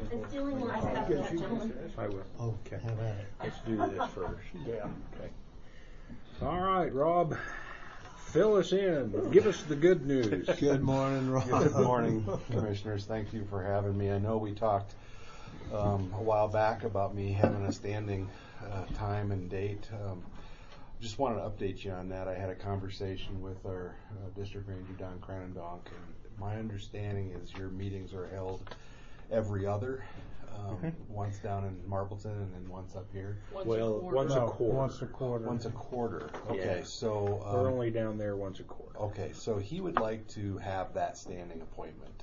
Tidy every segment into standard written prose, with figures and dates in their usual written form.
And stealing my stuff, that gentleman. I will. Okay. Have at it. Let's do this first. Yeah. Okay. All right, Rob. Fill us in. Give us the good news. Good morning, Rob. Good morning, Commissioners. Thank you for having me. I know we talked a while back about me having a standing time and date. Just wanted to update you on that. I had a conversation with our District Ranger, Don Cranendonk, and my understanding is your meetings are held every other, once down in Marbleton and then once up here. Once a quarter. Once a quarter. Okay, Yeah. so we're only down there once a quarter. okay, so he would like to have that standing appointment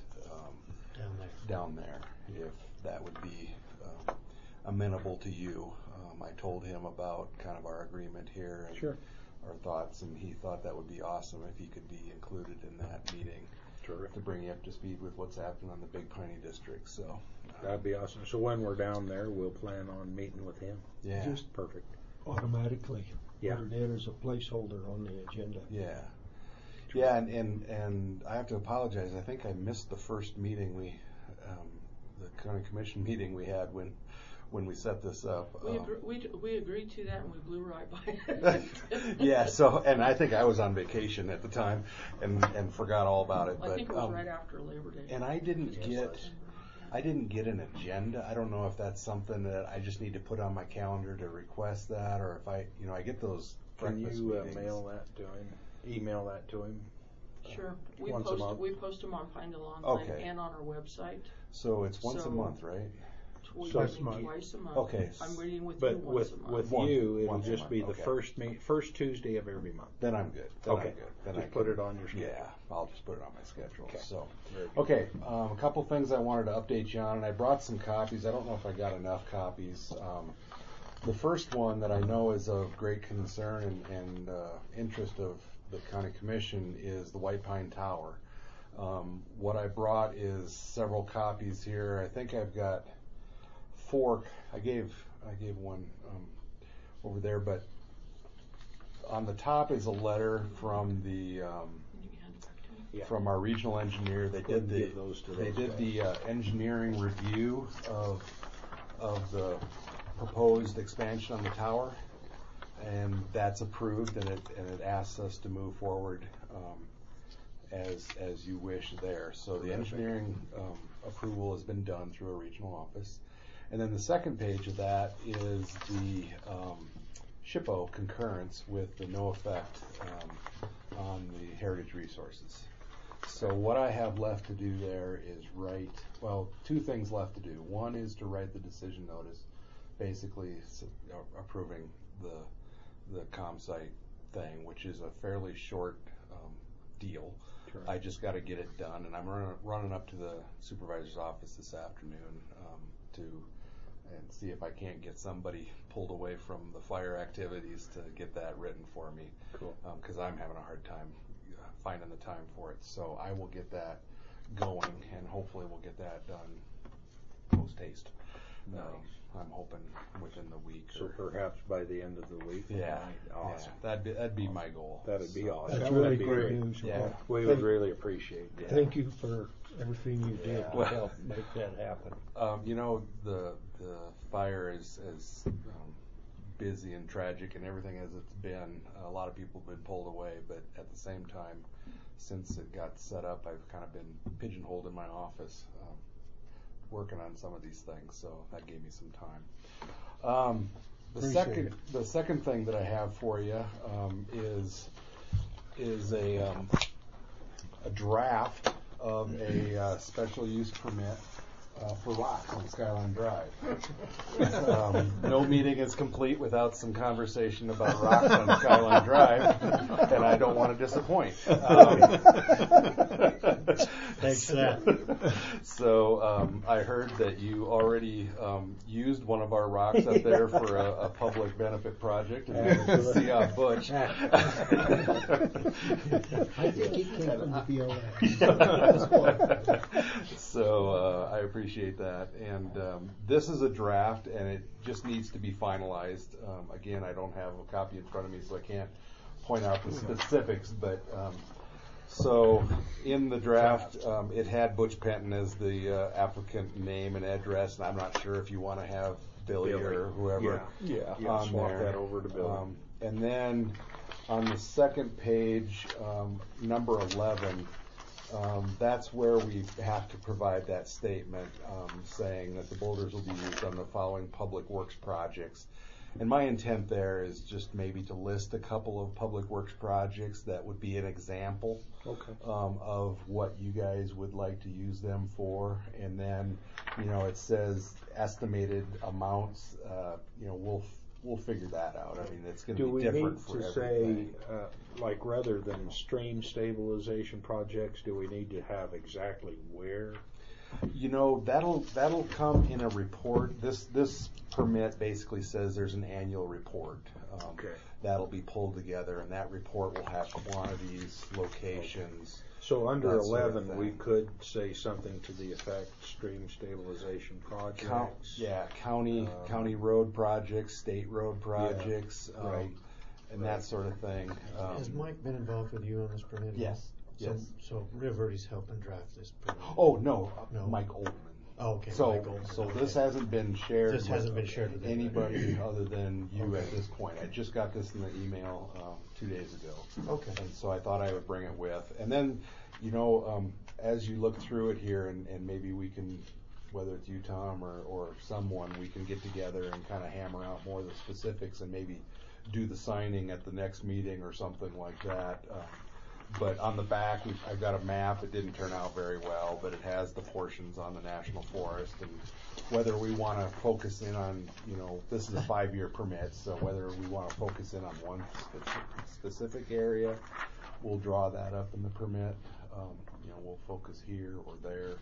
down there, if that would be amenable to you. I told him about kind of our agreement here and Sure. our thoughts, and he thought that would be awesome if he could be included in that meeting. Terrific. To bring you up to speed with what's happening on the Big Piney District. So That'd be awesome. So when we're down there, we'll plan on meeting with him. yeah, Just Perfect. automatically Yeah. put it in as a placeholder on the agenda. yeah, yeah, and I have to apologize. I think I missed the first meeting the county commission meeting we had when we set this up. We agreed to that and we blew right by it. Yeah, so, and I think I was on vacation at the time and forgot all about it. I but, think it was right after Labor Day. And I didn't get an agenda. I don't know if that's something that I just need to put on my calendar to request that, or if I get those Can breakfast you meetings. mail that to him? Email that to him? Sure. We Once a month? post them on Pine to Lawn Okay. and on our website. So it's once a So- month, right? Twice a month. Okay. I'm meeting with But you once a month. with One- you, it'll once a just month, be the okay. first Tuesday of every month. Then I'm good. Okay. Then Just I put can- it on your schedule. Yeah, I'll just put it on my schedule. Okay. So, Very good. okay, a couple things I wanted to update you on, and I brought some copies. I don't know if I got enough copies. The first one that I know is of great concern and interest of the county commission is the White Pine Tower. What I brought is several copies here. I think I've got 4. I gave one over there, but on the top is a letter from the Yeah. from our regional engineer. They Go ahead did and the give those to they those did guys. the engineering review of the proposed expansion on the tower, and that's approved, and it asks us to move forward as you wish there. So the engineering approval has been done through a regional office. And then the second page of that is the SHPO concurrence with the no effect on the heritage resources. So what I have left to do there is two things left to do. One is to write the decision notice, basically approving the ComSite thing, which is a fairly short deal. Sure. I just got to get it done, and I'm running up to the supervisor's office this afternoon and see if I can't get somebody pulled away from the fire activities to get that written for me. Cool. Because I'm having a hard time finding the time for it. So I will get that going, and hopefully we'll get that done post haste. Nice. I'm hoping within the week. So perhaps by the end of the week. Yeah, Awesome. yeah, that'd be my goal. That'd be So- awesome. That's That would really be great great. news, Yeah. Rob. We would really appreciate that. Thank you for everything you did Yeah. to help make that happen. The fire is as busy and tragic and everything as it's been. A lot of people have been pulled away, but at the same time, since it got set up, I've kind of been pigeonholed in my office, working on some of these things. So that gave me some time. The second thing that I have for you is a draft of a special use permit for rocks on Skyline Drive. No meeting is complete without some conversation about rocks on Skyline Drive, and I don't want to disappoint. Thanks for that. So I heard that you already used one of our rocks up there for a public benefit project, and see how Butch. I think he came from the BLM. So I appreciate that, and this is a draft, and it just needs to be finalized. Again, I don't have a copy in front of me, so I can't point out the specifics, but So in the draft, it had Butch Penton as the applicant name and address, and I'm not sure if you want to have Billy or whoever Yeah, on swap there. that over to Billy. And then on the second page, number 11, that's where we have to provide that statement saying that the boulders will be used on the following public works projects. And my intent there is just maybe to list a couple of public works projects that would be an example of what you guys would like to use them for. And then, it says estimated amounts. We'll figure that out. I mean, it's going to be different for everything. Do we need to say, like, rather than stream stabilization projects, do we need to have exactly where? That'll come in a report. This permit basically says there's an annual report. That'll be pulled together, and that report will have quantities, locations. So under that sort of 11, thing. we could say something to the effect stream stabilization projects. County road projects, state road projects, and that sort of thing. Has Mike been involved with you on this permit? Yes. So Riverty's helping draft this permit. Oh no, No. Mike Oldman. Oh, okay. So, Mike Oldman. so Okay. this hasn't been shared. This hasn't been shared with anybody other than you at this point. I just got this in the email 2 days ago. Okay. And so I thought I would bring it with. And then, as you look through it here, and maybe we can, whether it's you, Tom, or someone, we can get together and kind of hammer out more of the specifics and maybe do the signing at the next meeting or something like that. But on the back, I've got a map. It didn't turn out very well, but it has the portions on the national forest, and whether we want to focus in on, this is a 5-year permit, so whether we want to focus in on one specific area, we'll draw that up in the permit. We'll focus here or there,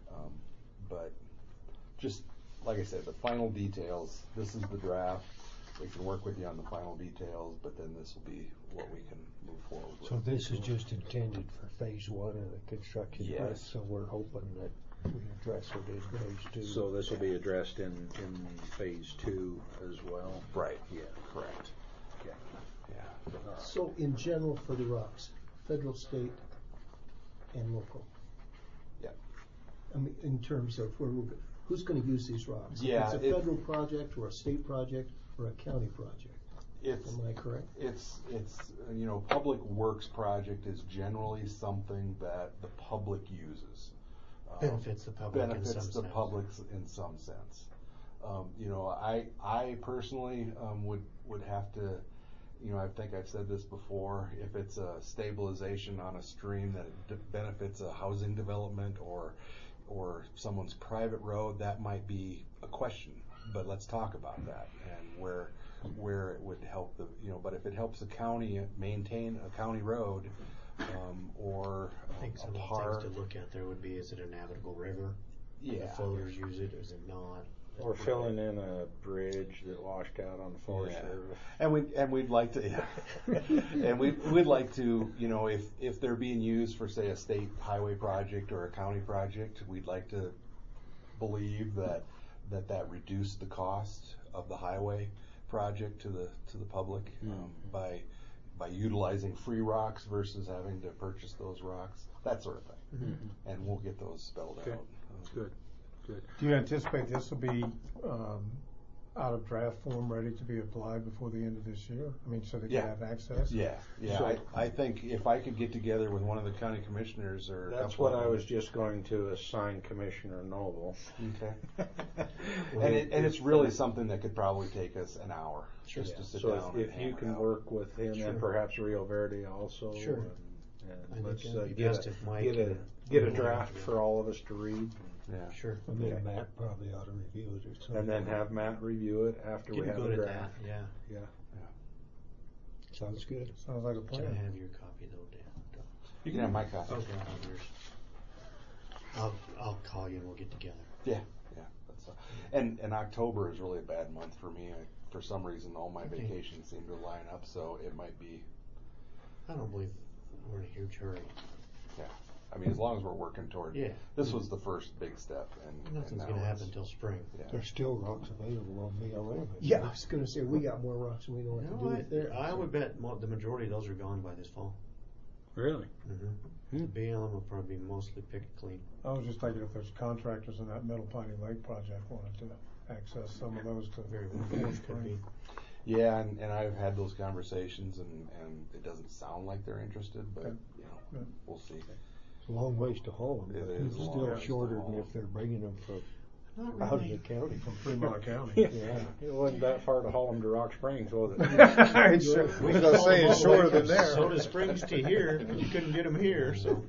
but just like I said, the final details. This is the draft. We can work with you on the final details, but then this will be what we can move forward with. So this is just intended for phase 1 of the construction. Yes. Right? So we're hoping that we address it in phase 2. So this will be addressed in phase 2 as well? Right. Yeah. Correct. Okay. Yeah. So in general for the rocks, federal, state, and local. Yeah. I mean, in terms of who's going to use these rocks? Yeah, If it's a federal project or a state project or a county project. Am I correct? It's public works project is generally something that the public uses. Benefits the public in some sense. Public in some sense. I personally would have to, I think I've said this before, if it's a stabilization on a stream that benefits a housing development or someone's private road, that might be a question. But let's talk about that and where it would help but if it helps the county maintain a county road, or I think some a of the park. things to look at there would be, is it a navigable river? Yeah. Do the floaters use it? Is it not? Or filling in a bridge that washed out on the Forest River. And we'd like to, and we'd like to, if they're being used for, say, a state highway project or a county project, we'd like to believe that reduced the cost of the highway project to the public by utilizing free rocks versus having to purchase those rocks, that sort of thing. And we'll get those spelled out. That's good. Do you anticipate this will be out of draft form, ready to be applied before the end of this year? I mean, so they can have access? Yeah. So- I think if I could get together with one of the county commissioners or That's what I was just going to assign Commissioner Noble. Okay. and it's really something that could probably take us an hour just to sit So down. if you can work with him and perhaps Rio Verde also. Sure. And I let's think that'd be best if Mike get a draft for all of us to read. Yeah. Sure. And then Matt probably ought to review it or something. And then have Matt review it after we Getting have good a at draft. that, yeah. Sounds good. Sounds like a Can I plan. have your copy though, Dan? You can have my copy. Okay, I'll have yours. I'll call you and we'll get together. Yeah. That's and October is really a bad month for me. For some reason, all my Okay. vacations seem to line up, so it might be. I don't believe we're in a huge hurry. Yeah. I mean, as long as we're working toward. Yeah. This was the first big step, and Nothing's now going to it's- happen until spring. Yeah. There's still rocks available on BLM. Yeah, I was going to say we got more rocks and we know what to do with there. I would bet the majority of those are gone by this fall. Really? The BLM will probably be mostly picket clean. I was just thinking if there's contractors in that Middle Piney Lake project wanted to access some of those to Very well, Fort could be. Spring. Yeah, and I've had those conversations, and it doesn't sound like they're interested, but Okay. you know, Good. we'll see. It's a long ways to haul them, It but is it's a long still ways to shorter haul than 'em. if they're bringing them from Not out of really. the county. From Fremont County. Yeah. It wasn't that far to haul them to Rock Springs, was it? We gotta say it's shorter than there. Soda Springs to here, you couldn't get them here, so.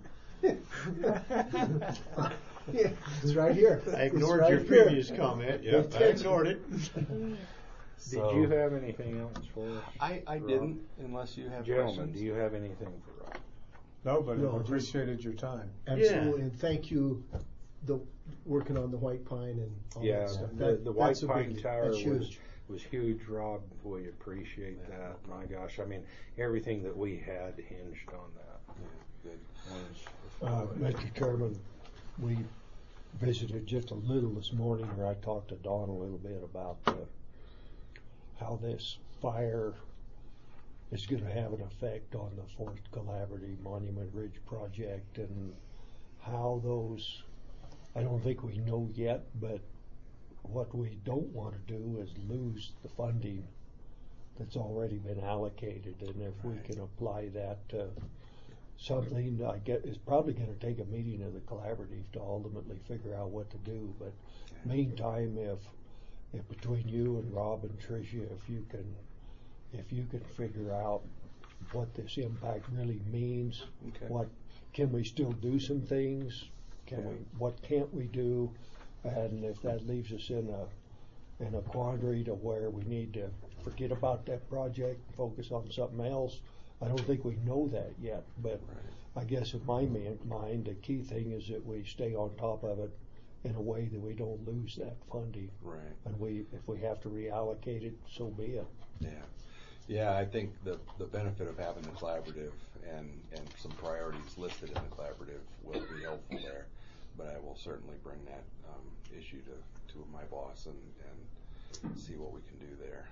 It's right here. I ignored It's your right here. previous comment, yep, I ignored it. Did you have anything else for us? I Rob? didn't, unless you have Gentlemen, questions. do you have anything for Rob? No, but No, I just- appreciated your time. Absolutely, and thank you, working on the White Pine and all Yeah, that stuff. the White That's a Pine biggie. Tower That's huge. was huge, Rob. We appreciate that. My gosh, I mean, everything that we had hinged on that. Yeah, good. Mr. Chairman, we visited just a little this morning, or I talked to Don a little bit about how this fire is going to have an effect on the Forest Collaborative Monument Ridge project, and how those, I don't think we know yet, but what we don't want to do is lose the funding that's already been allocated, and if we can apply that to something, I get, it's probably going to take a meeting of the collaborative to ultimately figure out what to do, but meantime, if between you and Rob and Tricia, if you can figure out what this impact really means, Okay. what can we still do some things, what can't we do, and if that leaves us in a quandary to where we need to forget about that project, focus on something else. I don't think we know that yet, but I guess in my mind, the key thing is that we stay on top of it in a way that we don't lose that funding. Right. And if we have to reallocate it, so be it. Yeah. Yeah, I think the benefit of having the collaborative and some priorities listed in the collaborative will be helpful there. But I will certainly bring that issue to my boss and see what we can do there.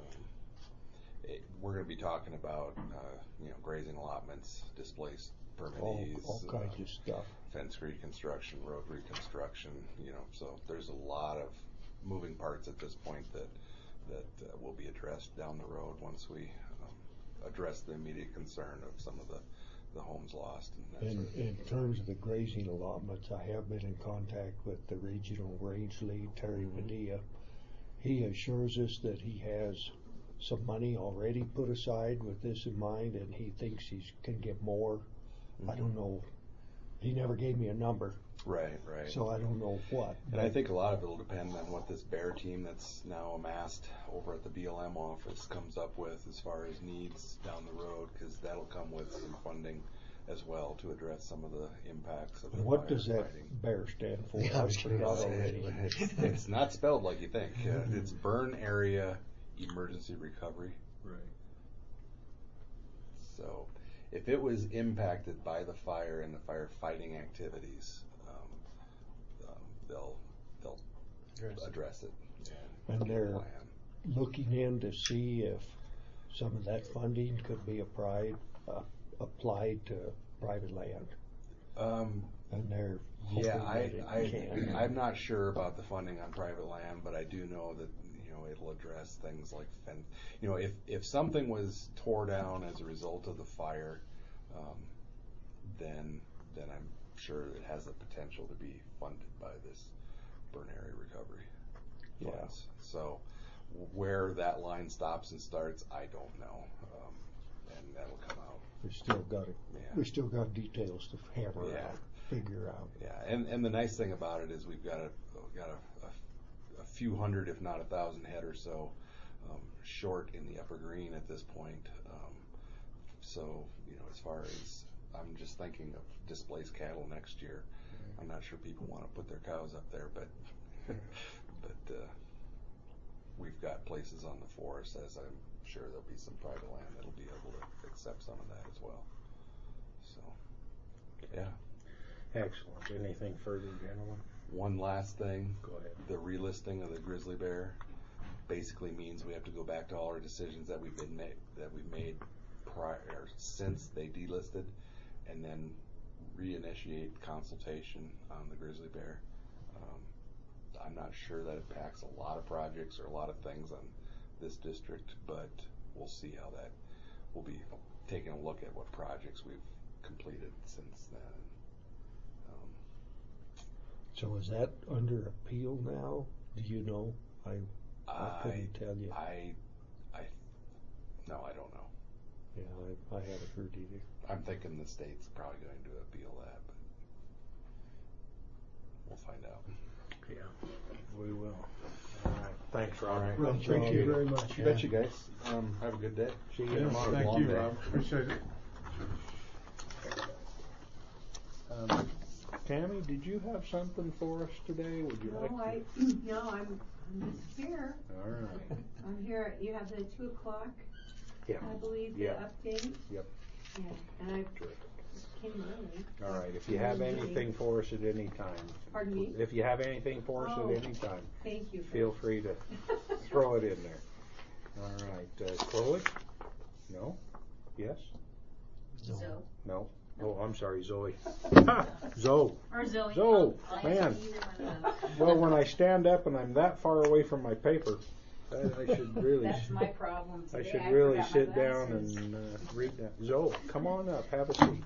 We're going to be talking about grazing allotments, displaced permittees, All kinds of stuff. fence reconstruction, road reconstruction. So there's a lot of moving parts at this point that will be addressed down the road once we address the immediate concern of some of the homes lost. And In terms of the grazing allotments, I have been in contact with the regional range lead, Terry Padilla. He assures us that he has some money already put aside with this in mind, and he thinks he can get more. I don't know. He never gave me a number, Right. so I don't know what. And I think a lot of it will depend on what this BEAR team that's now amassed over at the BLM office comes up with as far as needs down the road, because that'll come with some funding as well to address some of the impacts of the What does that firefighting. BEAR stand for? Yeah, I was I forgot gonna already. It's not spelled like you think. It's Burn Area Emergency Recovery. Right. So, if it was impacted by the fire and the firefighting activities, they'll address it And they're plan. looking in to see if some of that funding could be applied to private land. And they're hoping that it can. I'm not sure about the funding on private land, but I do know that it'll address things like fence. If something was tore down as a result of the fire, then I'm sure it has the potential to be funded by this burn area recovery funds. So where that line stops and starts, I don't know, and that'll come out. We still got details to hammer Yeah. out, figure out. Yeah, and the nice thing about it is we've got a few hundred, if not 1,000 head or so short in the upper green at this point. So as far as I'm just thinking of displaced cattle next year, I'm not sure people want to put their cows up there, but we've got places on the forest, as I'm sure there'll be some private land that'll be able to accept some of that as well. So, yeah. Excellent. Anything further, gentlemen? One last thing. Go ahead. The relisting of the grizzly bear basically means we have to go back to all our decisions that we've made prior since they delisted, and then reinitiate consultation on the grizzly bear. I'm not sure that it packs a lot of projects or a lot of things on this district, but we'll see how that. We'll be taking a look at what projects we've completed since then. So is that under appeal now? Do you know? I couldn't tell you. No, I don't know. Yeah, I haven't heard either. I'm thinking the state's probably going to appeal that, but we'll find out. Yeah, we will. All right. Thanks, Rob. All right. Well, thank you very much. You bet you guys. Have a good day. See you Yes, tomorrow. thank Long you, day. Rob. Appreciate it. Tammy, did you have something for us today? Would you like to? I'm just here. All right. I'm here. You have the 2 o'clock, Yeah. I believe, the Yeah. update. Yep. Yeah, and I Terrific. came early. All right. If you have anything for us at any time. Pardon me? If you have anything for us Oh. at any time, Thank you. feel free to throw it in there. All right. Chloe? No? Yes? So, No? Oh, I'm sorry, Zoe. Zoe. or Zoe. Zoe, I'll man. answer either one of those. Well, when I stand up and I'm that far away from my paper, I should really. That's my problem I today. should really forgot my sit down glasses. and read that. Zoe, come on up, have a seat.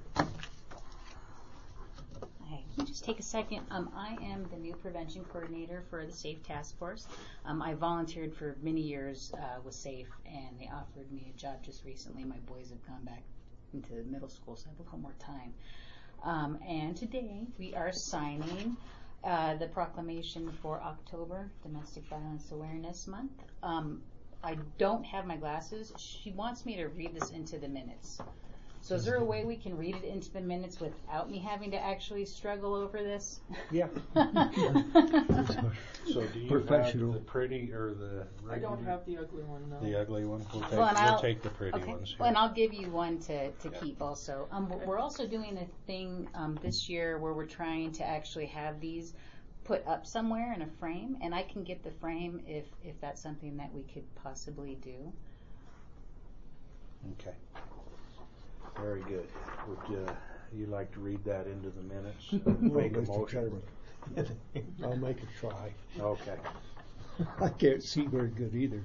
Hi, just take a second. I am the new prevention coordinator for the SAFE Task Force. I volunteered for many years with SAFE, and they offered me a job just recently. My boys have gone back into middle school, so I have a little more time. And today we are signing the proclamation for October, Domestic Violence Awareness Month. I don't have my glasses. She wants me to read this into the minutes. So is there a way we can read it into the minutes without me having to actually struggle over this? Yeah. So do you Professional. have the pretty or the I don't regular- have the ugly one, no. the ugly one? We'll take, Well, and we'll I'll- take the pretty Okay, ones. well, and here. I'll give you one to keep also. We're also doing a thing this year where we're trying to actually have these put up somewhere in a frame, and I can get the frame if that's something that we could possibly do. Okay. Very good. Would you like to read that into the minutes? Make a Mr. motion. Chairman, I'll make a try. Okay. I can't see very good either.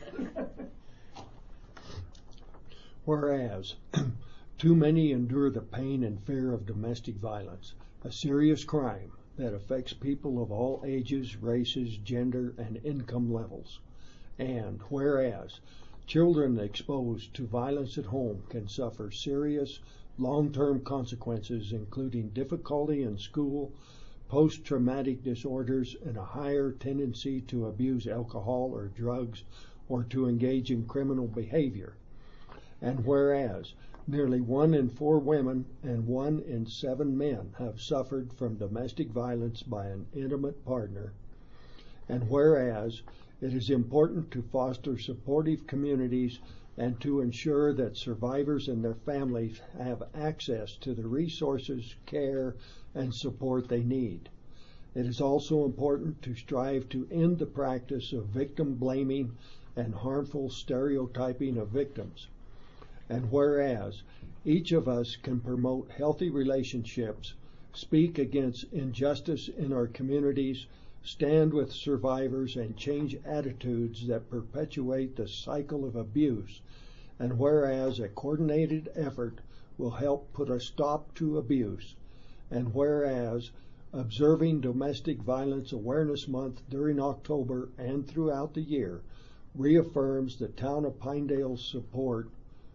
Whereas, too many endure the pain and fear of domestic violence, a serious crime that affects people of all ages, races, gender, and income levels. And whereas, children exposed to violence at home can suffer serious, long-term consequences, including difficulty in school, post-traumatic disorders, and a higher tendency to abuse alcohol or drugs or to engage in criminal behavior. And whereas nearly 1 in 4 women and 1 in 7 men have suffered from domestic violence by an intimate partner. And whereas it is important to foster supportive communities and to ensure that survivors and their families have access to the resources, care, and support they need. It is also important to strive to end the practice of victim blaming and harmful stereotyping of victims. And whereas each of us can promote healthy relationships, speak against injustice in our communities, stand with survivors, and change attitudes that perpetuate the cycle of abuse. And whereas a coordinated effort will help put a stop to abuse. And whereas observing Domestic Violence Awareness Month during October and throughout the year reaffirms the town of Pinedale's support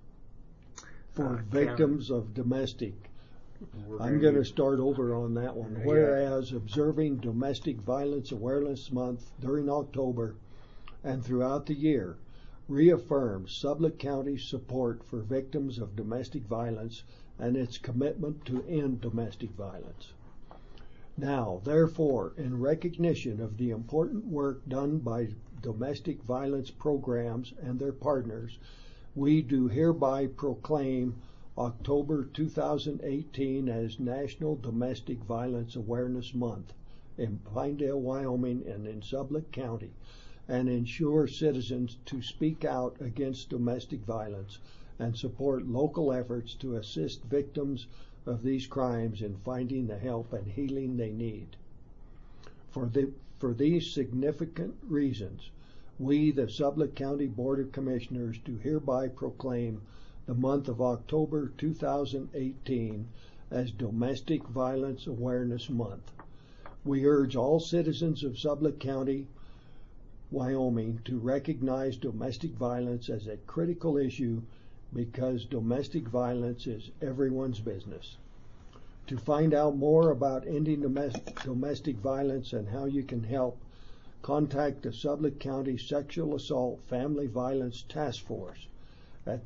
for victims of domestic. I'm going to start over on that one. Yeah. Whereas observing Domestic Violence Awareness Month during October and throughout the year reaffirms Sublette County's support for victims of domestic violence and its commitment to end domestic violence. Now, therefore, in recognition of the important work done by domestic violence programs and their partners, we do hereby proclaim October 2018 as National Domestic Violence Awareness Month in Pinedale, Wyoming, and in Sublette County, and ensure citizens to speak out against domestic violence and support local efforts to assist victims of these crimes in finding the help and healing they need. For these significant reasons, we, the Sublette County Board of Commissioners, do hereby proclaim the month of October 2018 as Domestic Violence Awareness Month. We urge all citizens of Sublette County, Wyoming, to recognize domestic violence as a critical issue because domestic violence is everyone's business. To find out more about ending domestic violence and how you can help, contact the Sublette County Sexual Assault Family Violence Task Force at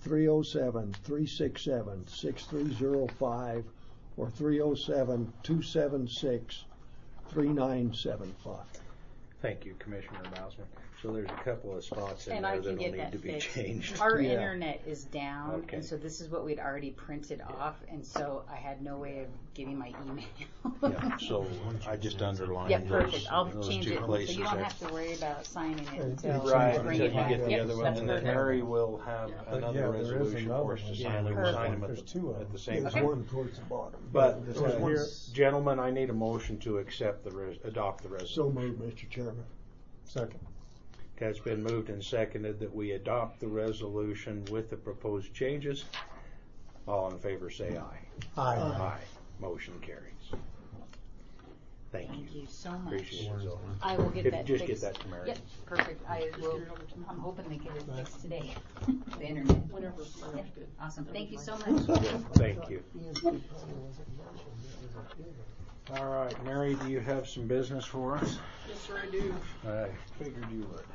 307-367-6305 or 307-276-3975. Thank you, Commissioner Bowsman. So there's a couple of spots in And there I can that'll get need that to be fixed. changed. Our Yeah. internet is down, Okay. and so this is what we'd already printed off, and so I had no way of getting my email. Yeah, so I just underlined Yeah, those, perfect. I'll those change two it, so places you don't there. have to worry about signing it And- until Right, I bring until it you back. get the Yep, other one, that's and then perfect. Mary will have But another yeah, there is resolution another for us to one. sign. Yeah, We will perfect. sign them There's two of them. at the same There's time. one towards the bottom. But There's here, one- gentlemen, I need a motion to accept adopt the So resolution. moved, Mr. Chairman. Second. Okay, it's been moved and seconded that we adopt the resolution with the proposed changes. All in favor say aye. Aye. Motion carries. Thank Thank you. you so much. Appreciate it, Zoe. I will get If that you just fixed. get that to Mary. Yep, perfect. I will. I'm hoping they get it fixed today. The internet. Whenever, Yep, whenever's good. awesome. Thank you so much. Thank you. All right, Mary, do you have some business for us? Yes, sir, I do. I figured you would.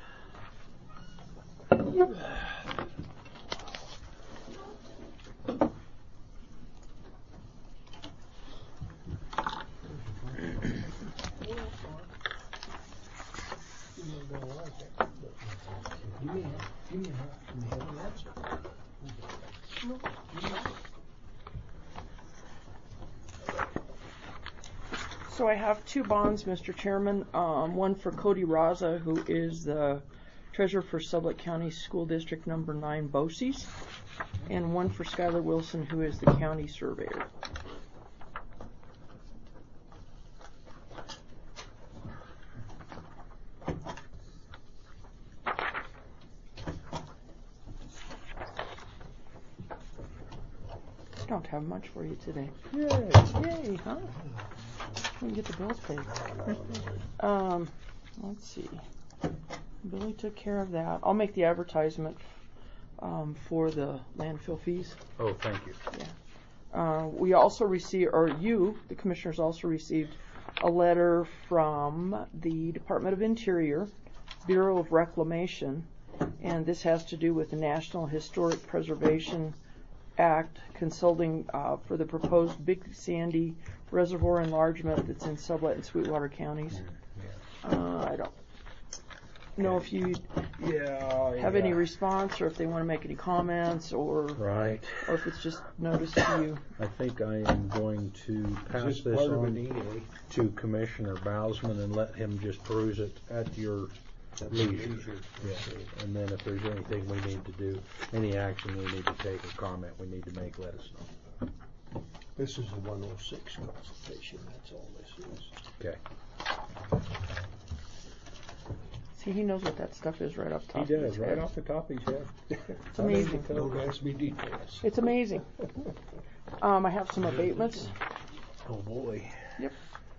So I have two bonds, Mr. Chairman. One for Cody Raza, who is the treasurer for Sublette County School District Number 9, BOCES, and one for Skylar Wilson, who is the county surveyor. Don't have much for you today. Yay, huh? We can get the bills paid. Let's see. Billy took care of that. I'll make the advertisement for the landfill fees. Oh, thank you. We also received, or you, the commissioners, also received a letter from the Department of Interior, Bureau of Reclamation, and this has to do with the National Historic Preservation Act, consulting for the proposed Big Sandy Reservoir enlargement that's in Sublette and Sweetwater counties. I don't know if you have any response, or if they want to make any comments, or Right. or if it's just notice to you. I think I am going to pass Is this this part of on an EA? to Commissioner Bowsman and let him just peruse it at your leisure. Yeah. And then if there's anything we need to do, any action we need to take or comment we need to make, let us know. This is the 106 consultation, that's all this is. Okay. See, he knows what that stuff is right off the He top of his does, right head. off the top of his head. It's amazing. Don't ask me details. It's amazing. I have some abatements. Oh boy. Yep.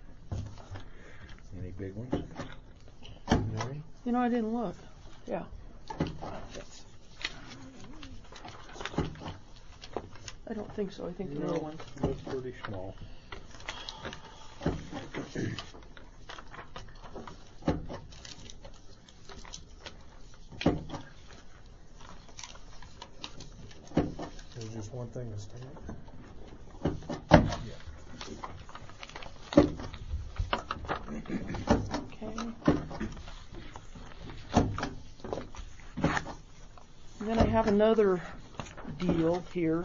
Any big ones? Mary? You know, I didn't look. Yeah. I don't think so. I think the little ones. Looks pretty small. There's just one thing to stamp. Okay. And then I have another deal here.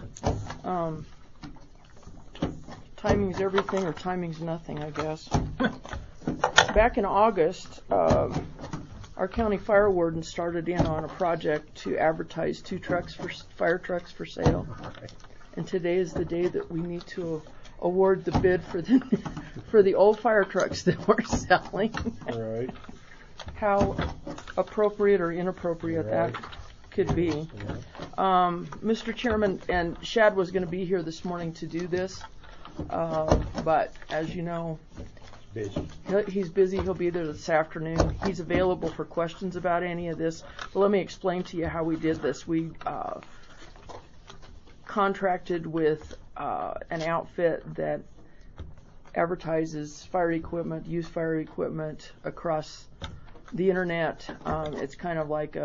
Timing's everything, or timing's nothing, I guess. Back in August, our county fire warden started in on a project to advertise 2 fire trucks for sale. And today is the day that we need to award the bid for the old fire trucks that we're selling. Right. How appropriate or inappropriate that could be. Mr. Chairman, and Shad was going to be here this morning to do this, but as you know, Busy. he's busy. He'll be there this afternoon. He's available for questions about any of this. But let me explain to you how we did this. We contracted with an outfit that advertises fire equipment, used fire equipment across the internet. It's kind of like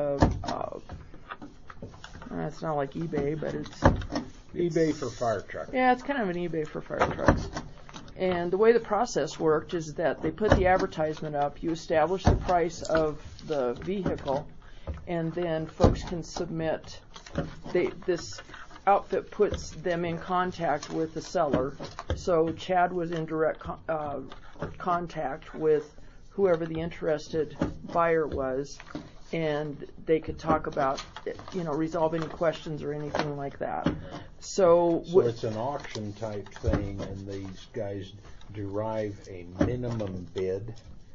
it's not like eBay, but it's eBay for fire trucks. Yeah, it's kind of an eBay for fire trucks. And the way the process worked is that they put the advertisement up, you establish the price of the vehicle, and then folks can submit. This outfit puts them in contact with the seller. So Chad was in direct contact with whoever the interested buyer was, and they could talk about, resolve any questions or anything like that. So it's an auction type thing, and these guys derive a minimum bid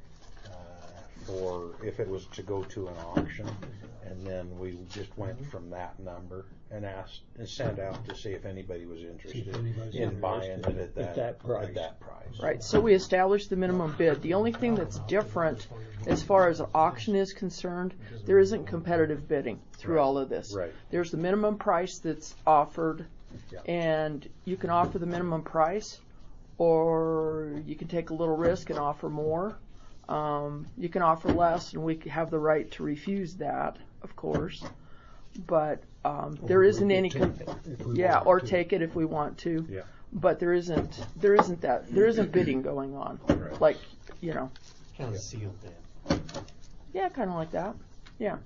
for if it was to go to an auction, and then we just went from that number and asked and sent out to see if anybody was interested in buying it at that price. Right. So we established the minimum bid. The only thing that's different as far as an auction is concerned, there isn't competitive bidding through all of this. Right. There's the minimum price that's offered, and you can offer the minimum price, or you can take a little risk and offer more. You can offer less, and we have the right to refuse that, of course. But there isn't any, or take it if we want to. Yeah. But there isn't bidding going on, like Kind of sealed that. Yeah, kind of like that. Yeah.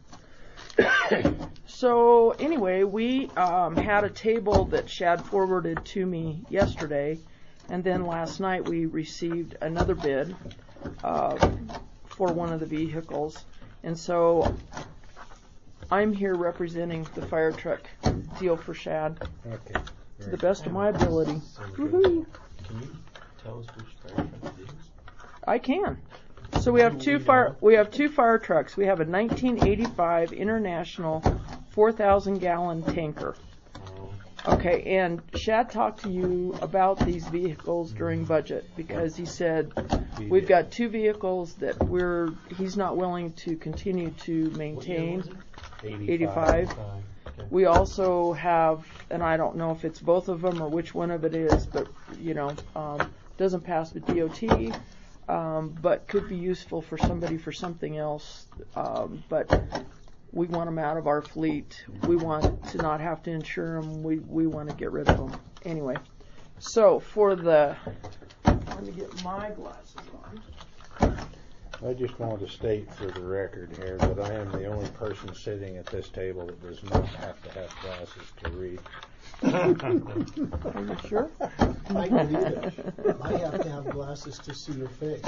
So anyway, we had a table that Shad forwarded to me yesterday, and then last night we received another bid for one of the vehicles, and so I'm here representing the fire truck deal for Shad Okay. to the best of my ability. Woohoo! Can you tell us which fire truck it is? I can. So we have two fire trucks. We have a 1985 International 4,000 gallon tanker. Okay, and Shad talked to you about these vehicles during budget because he said we've got two vehicles that he's not willing to continue to maintain. 85. We also have, and I don't know if it's both of them or which one of it is, but doesn't pass the DOT. But could be useful for somebody for something else. But we want them out of our fleet. We want to not have to insure them. We want to get rid of them. Anyway, so let me get my glasses on. I just want to state for the record here that I am the only person sitting at this table that does not have to have glasses to read. Are you sure? I believe it. I have to have glasses to see your face.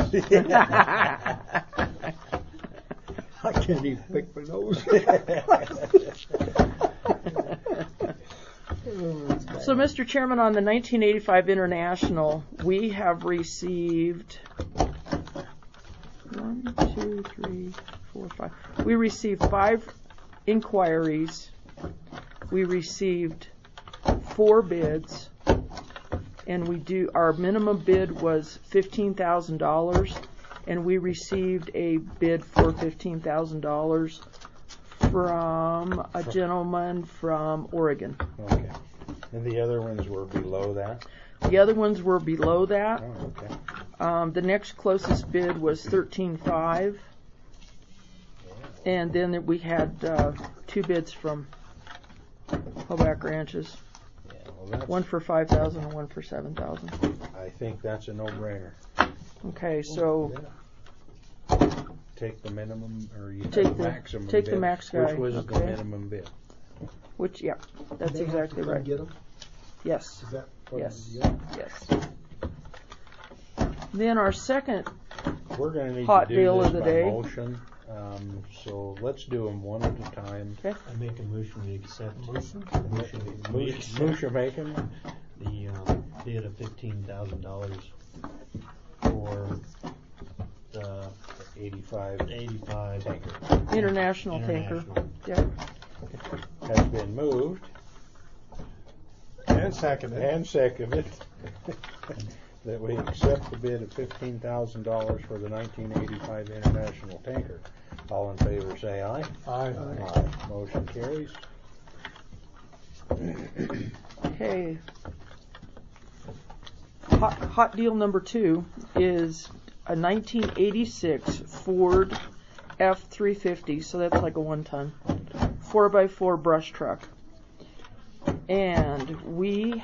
I can't even pick my nose. So, Mr. Chairman, on the 1985 International, we have received 1, 2, 3, 4, 5. We received 5 inquiries. We received 4 bids, and our minimum bid was $15,000, and we received a bid for $15,000 from a gentleman from Oregon. Okay. And the other ones were below that? The other ones were below that. Oh, okay. The next closest bid was $13,500, and then we had 2 bids from Hoback Ranches. One for $5,000 and one for $7,000. I think that's a no-brainer. Okay, so Take the minimum, or you Take take the- the maximum take the bid, max guy, which was the okay. minimum bid. which, yeah, that's They have exactly to come right. Get them? Yes, Is that part yes, of the deal? yes. Then our second, We're going to need Hot to do deal this of the by day. motion, so let's do them one at a time. okay, I make a motion we accept. Motion? Musha making, the bid of $15,000 for the 85 tanker. International tanker. International. Yeah. has been moved And seconded. and seconded that we accept the bid of $15,000 for the 1985 International tanker. All in favor say aye. Aye. Aye. Motion carries. Okay. Hot deal number 2 is a 1986 Ford F350, so that's like a 1-ton, 4x4 brush truck. And we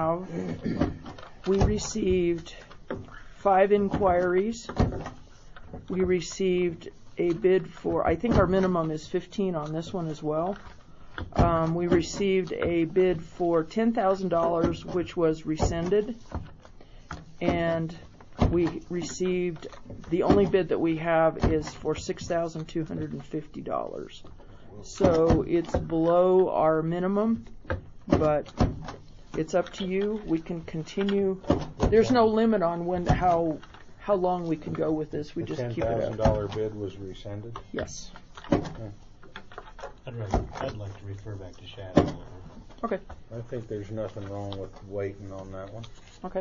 received 5 inquiries. We received a bid for, I think our minimum is 15 on this one as well. We received a bid for $10,000, which was rescinded. And we received, the only bid that we have is for $6,250. So it's below our minimum, but it's up to you. We can continue. There's no limit on how long we can go with this. We The just keep it up. $10,000 bid was rescinded. Yes. I'd like to refer back to Shadow. Okay. I think there's nothing wrong with waiting on that one. Okay.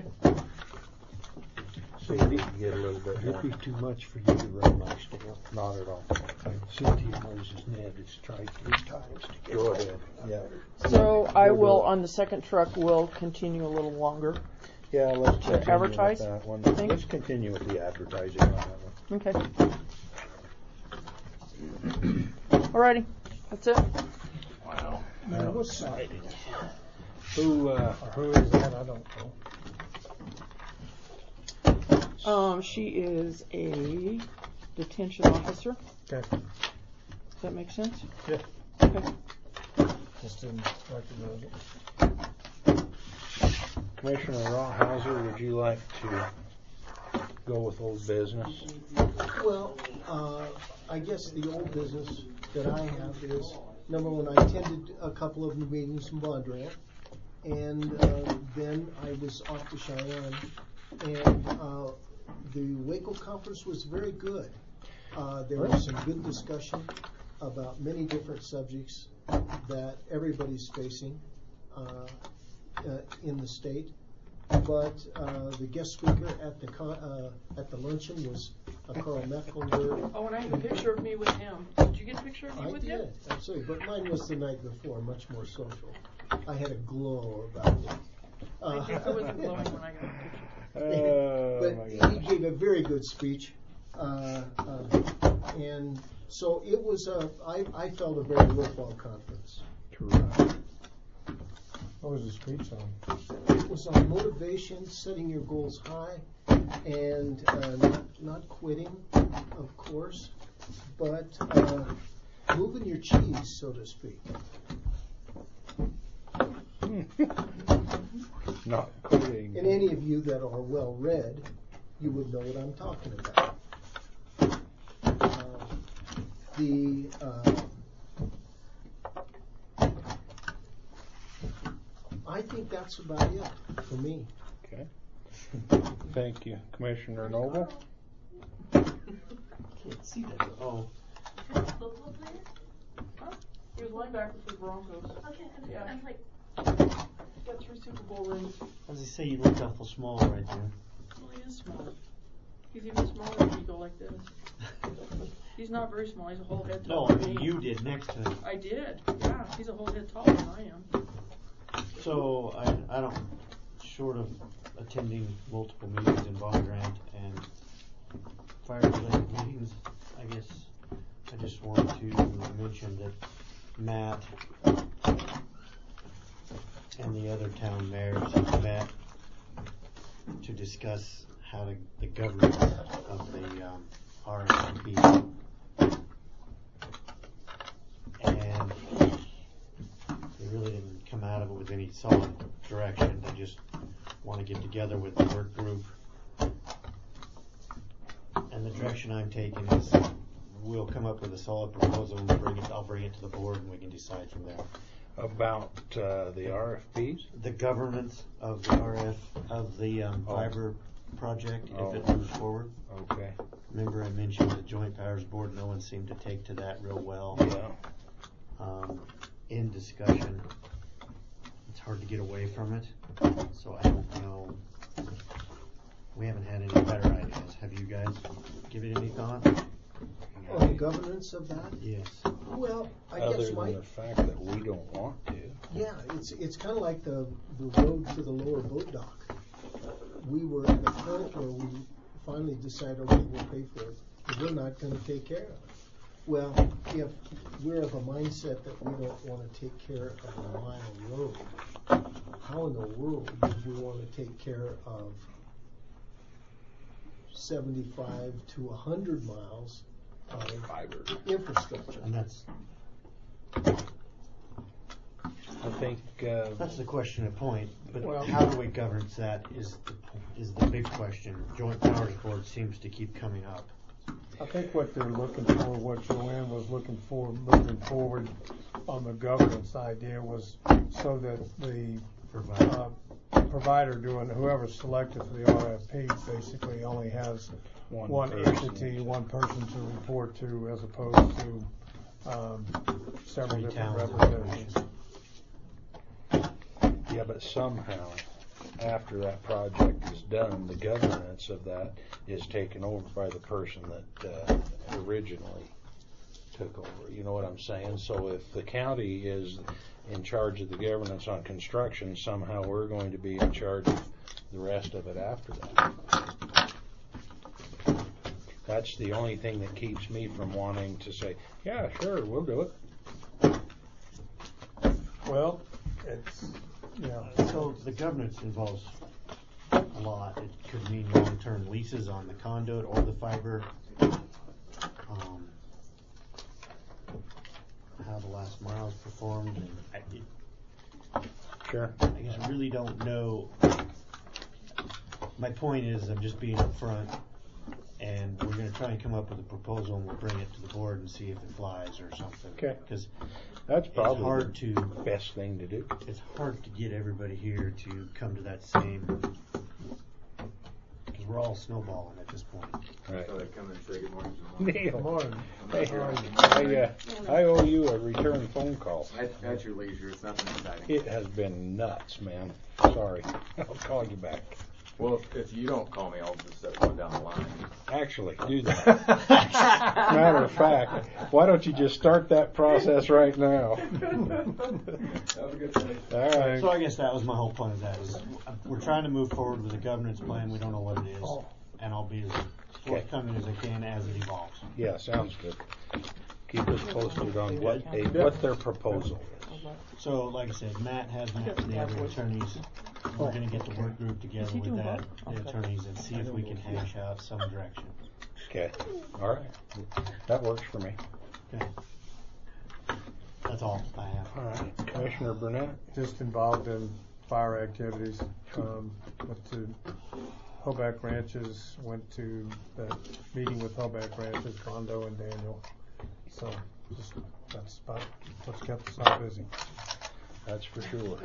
See if you can get a little bit It'd more. be too much for you to run my still. Not at all. Cynthia Moses Ned has tried 3 times to get Go my- ahead. Yeah. So I We'll will, do it. on the second truck, will continue a little longer. Yeah, let's continue advertise, with that one. you think? Let's continue with the advertising on that one. Okay. Alrighty. That's it. Wow. Now, what side? Who Who is that? I don't know. She is a detention officer. Okay. Does that make sense? Yeah. Okay. Just didn't recognize it. Commissioner Rawhauser, would you like to go with old business? Well, I guess the old business that I have is, number one, I attended a couple of the meetings in Bondurant, and then I was off to Cheyenne, and the Waco conference was very good. There was some good discussion about many different subjects that everybody's facing in the state. But the guest speaker at the luncheon was Carl Mecklenburg. Oh, and I have a picture of me with him. Did you get a picture of me I with him? did, absolutely. But mine was the night before, much more social. I had a glow about it. I think I wasn't glowing when I got a picture. But he gave a very good speech, and so it was I felt a very worthwhile conference. What was the speech on? It was on motivation, setting your goals high, and not quitting, of course, but moving your cheese, so to speak. Not quitting. And any of you that are well read, you would know what I'm talking about. I think that's about it for me. Okay. Thank you. Commissioner Noble? Can't see that. Oh. He was linebacker for the Broncos. Okay, Yeah. I'm like, Got 3 Super Bowl rings. As I say, you looked awful small right there. Well, he is small. He's even smaller when you go like this. He's not very small. He's a whole head No, taller than me. you did next to him. I did. Yeah, he's a whole head taller than I am. So I don't, short of attending multiple meetings in Bondurant and fire-related meetings, I guess I just wanted to mention that Matt and the other town mayors have met to discuss how the governance of the RSMP. And they really didn't come out of it with any solid direction. They just want to get together with the work group. And the direction I'm taking is we'll come up with a solid proposal and I'll bring it to the board and we can decide from there. About the RFPs? The governance of the fiber project, if it moves forward. Okay. Remember I mentioned the Joint Powers Board, no one seemed to take to that real well. Yeah. In discussion, it's hard to get away from it, so I don't know. We haven't had any better ideas. Have you guys given it any thought? On the governance of that? Yes. Well, I Other guess than the fact that we don't want to. yeah, it's kind of like the road to the lower boat dock. We were at a point where we finally decided, okay, we'll pay for it, but we're not going to take care of it. Well, if we're of a mindset that we don't want to take care of a mile road, how in the world would we want to take care of 75 to 100 miles of Fiber. infrastructure? And that's I think. the question at point. But Well- how do we govern that is the big question. Joint Powers Board seems to keep coming up. I think what they're looking for, what Joanne was looking for moving forward on the governance idea was so that the provider doing, whoever's selected for the RFP basically only has one entity, one person to report to as opposed to several Three different towns. representatives. Yeah, but somehow, after that project is done, the governance of that is taken over by the person that originally took over. You know what I'm saying? So if the county is in charge of the governance on construction, somehow we're going to be in charge of the rest of it after that. That's the only thing that keeps me from wanting to say, yeah, sure, we'll do it. Well, it's, yeah. So the governance involves a lot. It could mean long-term leases on the conduit or the fiber. How the last mile's performed, and Sure. I guess I really don't know. My point is, I'm just being upfront, and we're going to try and come up with a proposal, and we'll bring it to the board and see if it flies or something. Okay. Because That's probably it's hard the to best thing to do. it's hard to get everybody here to come to that same. Because we're all snowballing at this point. Right. So they come and say good morning to the Neil, Morning. hey, I owe you a return phone call. At your leisure, it's nothing exciting. It has been nuts, man. Sorry. I'll call you back. Well, if you don't call me, I'll just set one down the line. Actually, do that. Matter of fact, why don't you just start that process right now? That was a good thing. All right. So I guess that was my whole point of that is we're trying to move forward with a governance plan. We don't know what it is, and I'll be as forthcoming as I can as it evolves. Yeah, sounds good. Keep us posted on what their proposal is. So, like I said, Matt has met with the other attorneys. We're going to get the work group together with the attorneys and see if we can hash out some direction. Okay. All right. That works for me. Okay. That's all I have. All right. Commissioner Burnett? Just involved in fire activities. Went to Hoback Ranches, went to the meeting with Hoback Ranches, Bondo and Daniel. So just, that's about what's kept us all busy. That's for sure.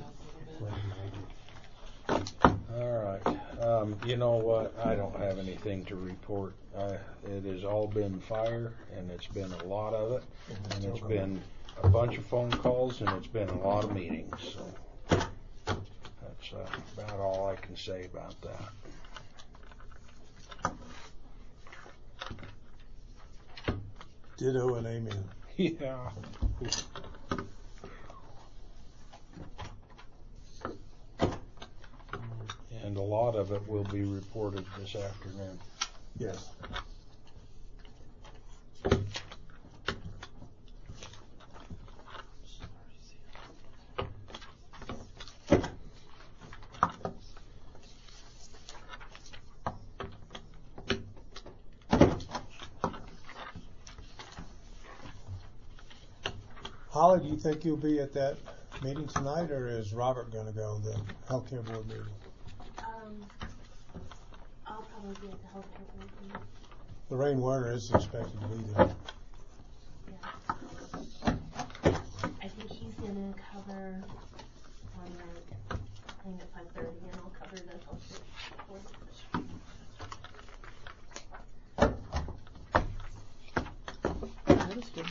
All right. You know what? I don't have anything to report. It has all been fire, and it's been a lot of it, and it's been a bunch of phone calls, and it's been a lot of meetings. So that's about all I can say about that. Ditto and amen. Yeah. And a lot of it will be reported this afternoon. Yes. Holly, do you think you'll be at that meeting tonight, or is Robert going to go, the healthcare board meeting? I'll probably be at the healthcare board meeting. Lorraine Werner is expected to be there. Yeah. I think he's gonna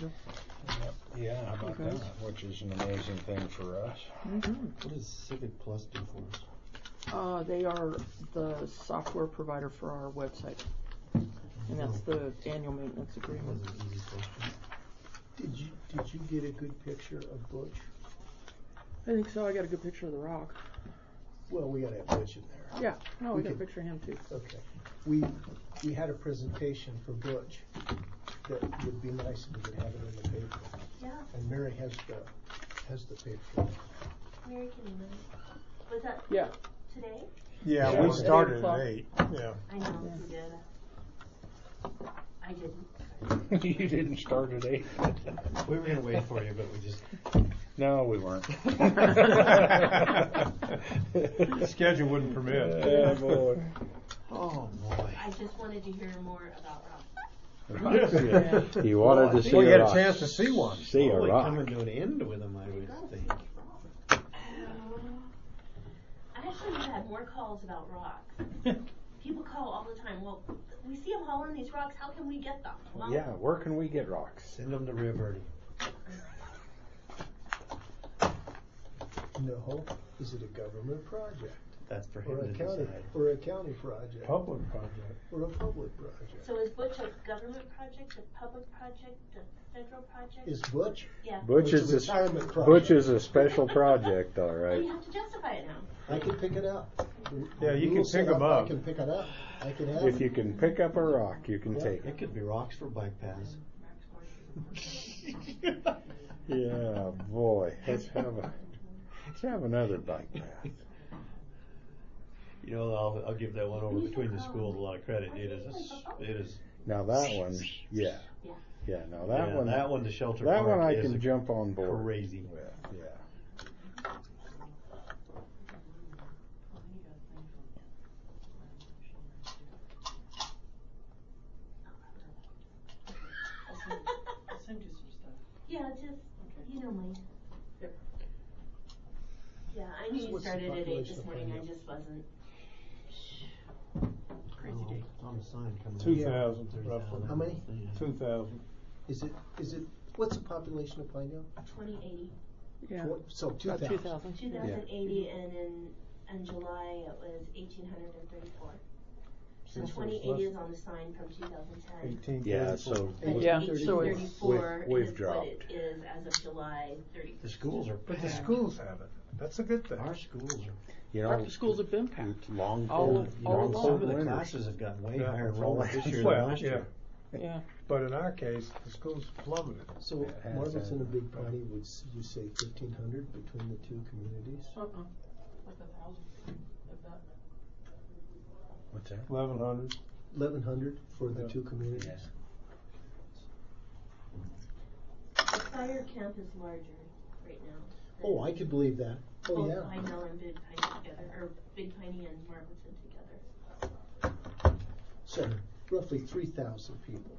Georgia. Yeah, how about Okay. that? Which is an amazing thing for us. What does Civic Plus do for us? They are the software provider for our website, and that's the annual maintenance agreement. That's an easy question. Did you get a good picture of Butch? I think so. I got a good picture of the rock. Well, we gotta have Butch in there. Yeah, no, we got a could- picture of him too. Okay. We had a presentation for Butch that would be nice if we could have it in the paper. Yeah, And Mary has the paper. Mary can email it. Was that Yeah. today? Yeah, Yeah, we it's started 8 o'clock. at 8. Yeah. I know, Yeah. you did. I didn't. You didn't start at 8. We were gonna wait for you, but we just. No, we weren't. The schedule wouldn't permit. Yeah, boy. Oh boy. I just wanted to hear more about Rob. Yeah. You wanted to see Well, you a had a rock. chance to see one. See a Probably rock. coming to an end with them, I would think. I actually have had more calls about rocks. People call all the time. Well, we see them hauling these rocks. How can we get them? Well, Yeah, where can we get rocks? Send them to Rio Verde. No, is it a government project? That's for Or him a to county, decide. or a county project? Public project. Or a public project? So is Butch a government project, a public project, a federal project? Is Butch? Yeah. Butch It's is a a retirement project. Butch is a special project, all Well, right. you have to justify it now. I can pick it up. Yeah, you can Rules pick set 'em I up. can pick it up. I can have If it. you can pick up a rock, you can Yeah. take it. It could be rocks for bike paths. Yeah, boy. Let's have another bike path. You know, I'll give that one over between the schools a lot of credit. It is. Now that one, yeah. Yeah. Yeah, now that Yeah, one, that one, the shelter that park one I is can jump on board crazy. with, yeah. I'll send you some stuff. Yeah, just, you know me. Yep. Yeah, I knew you What's the started at 8 population this of morning, I Pioneer? just wasn't. Crazy day. On the sign coming. 2,000 roughly. How many? 2,000. Is it, what's the population of Pinedale? 2080. Yeah. So About 2,000. 2,000. 2080, and in July it was 1,834. So Yes, 2080 less. is on the sign from 2010. 18. Yeah, so And Yeah, so it's- 1834 we've is what dropped. it is as of July 31st. The schools are But the packed. schools have it. That's a good thing. Our schools are. you Our know, schools have been packed. long All cold, of- You all know, along. some of the winters. classes have gotten way Yeah, higher that's enrollment all. this year Well, than last yeah. year. Yeah. But in our case, the schools plummeted. So Yeah, it has Marvinson and that. Big Piney, would you say 1,500 between the two communities? Like 1,000 of that. What's that? 1,100. 1,100 for the Yeah. two communities? Yeah. The fire camp is larger right now. Oh, I could believe that. Oh, Both yeah. Pinedale and Big Piney together, or Big Piney and Marvinson together. So roughly 3,000 people.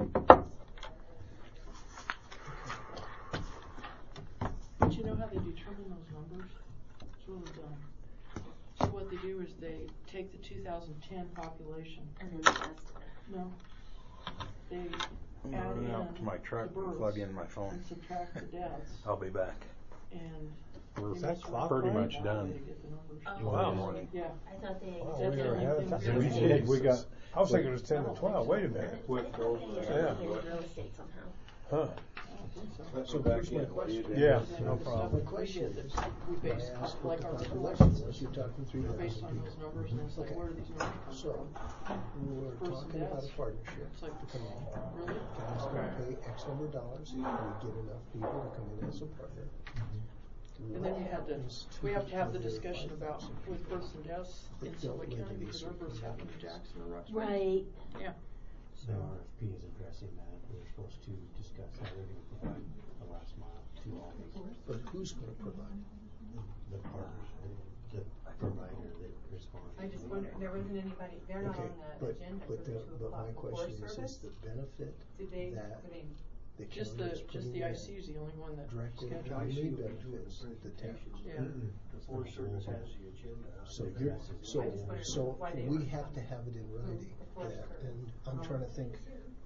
But you know how they determine those numbers? It's really dumb. So what they do is they take the 2010 population. And then the rest. No. They I'm add running in out to my truck the and births plug in my phone. and subtract the deaths. I'll be back. And We're they must work pretty really much hard done. to get the numbers. Oh, Wow. really? Yeah. I thought they. Wow, That's we the were only ahead thing of they're time. doing. We got. I was thinking it was 10 to 12. Wait a minute. I thought they Yeah. real estate somehow. Huh. So here's my question. Yeah, And no the problem. stuff that we get that we I base asked like what our the schools population was. You're talking based 3,000 on those people. numbers, and it's like, Okay. where do these numbers come So from? we're Person talking about a deaths. partnership. It's like, Come on. really? County's gonna pay X number of dollars. We get enough people to come in as a partner. And then we have to have the discussion about with births and deaths in Salt Lake County because our births happen in Jackson and Rock Springs. Right. Yeah. The RFP is addressing that. We're supposed to discuss how they're going to provide the last mile to all these. But who's gonna provide? The partners, the provider that responds. I just wonder, there wasn't anybody, they're not Okay, on the agenda for the 2 but my o'clock before question is service. the benefit Did they that put in? the Just county the is putting the in IC is the only one that directly scheduled. only benefits the town. Yeah. Before service has the agenda. So you're, so, I just wondered so why they we weren't have to coming. have it in writing Before that, service. and I'm trying to think,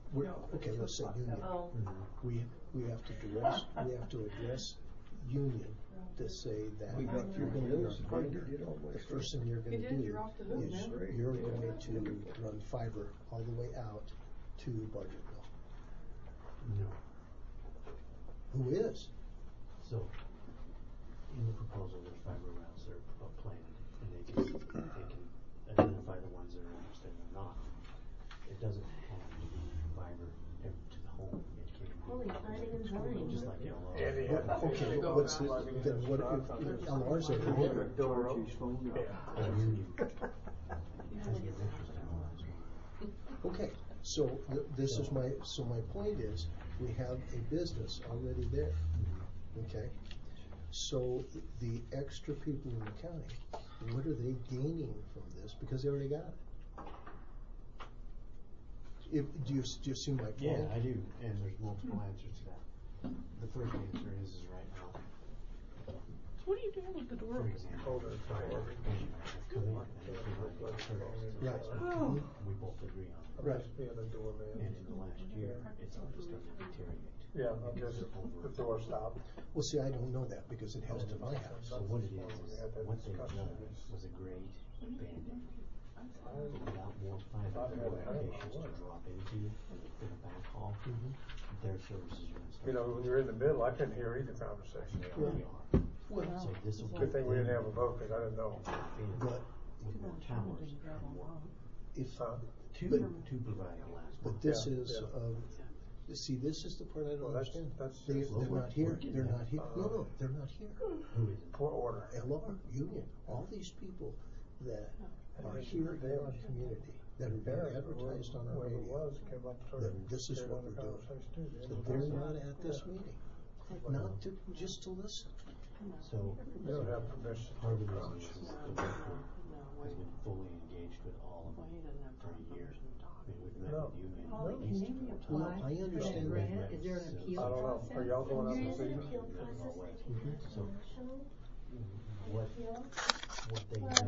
Okay, let's say union. Oh. We have to address union to say that We got you're going to through run this. fiber. You did all The this. first thing you're going You to did, do you're off the hook, is man. you're going to run fiber all the way out to Bargerville. No. Who is? So, in the proposal, there's fiber routes that are planned, and they can identify the ones that are interested or not. It doesn't have to be fiber to the home. It can be Holy planning and zoning. just like LR. Okay, what's it, then what if LR's over here? A union has an interest in all as well. Okay, so this is my point is, we have a business already there, okay? So the extra people in the county, what are they gaining from this? Because they already got it. Do you see my point? Yeah, I do, and there's multiple answers to that. The first answer is right now, What are you doing with the door? for example, fire commission have come in and provided a service to Right. the Oh. we both agree on. Right. Being a doorman. And in the last year, it's already started to deteriorate. Yeah, I'm just, the door stopped. Well, see, I don't know that because it has to my house. So what it is what they've done was a great Band-Aid. Without more fiber locations to drop into for the backhaul, their services are going to start. You know, when you're in the middle, I couldn't hear either conversation. They already are. So this will Good thing we didn't have a vote, because I didn't know. But with more towers, if, to provide a last mile. but this Yeah, is, yeah. see, this is the part I don't Well, that's- understand. that's They're just- not here, they're not here, no, they're not here. Who is it? For order. LR, union, all these people that are here in our community, that are being advertised on our Whoever it radio, was came up to then this is carry what on the we're doing. conversation too. But they're not at this meeting, not to, just to listen. So, They don't have permission. part of the reason is the work group has been fully engaged with all of them for a year. I mean, we've met No. with union. Holly, at can least they four reapply Well, times. I for that understand that. grant? Is there an I appeal don't know, process? are y'all going out There to is see? an appeal process, So, national what, appeal. what they've Well, done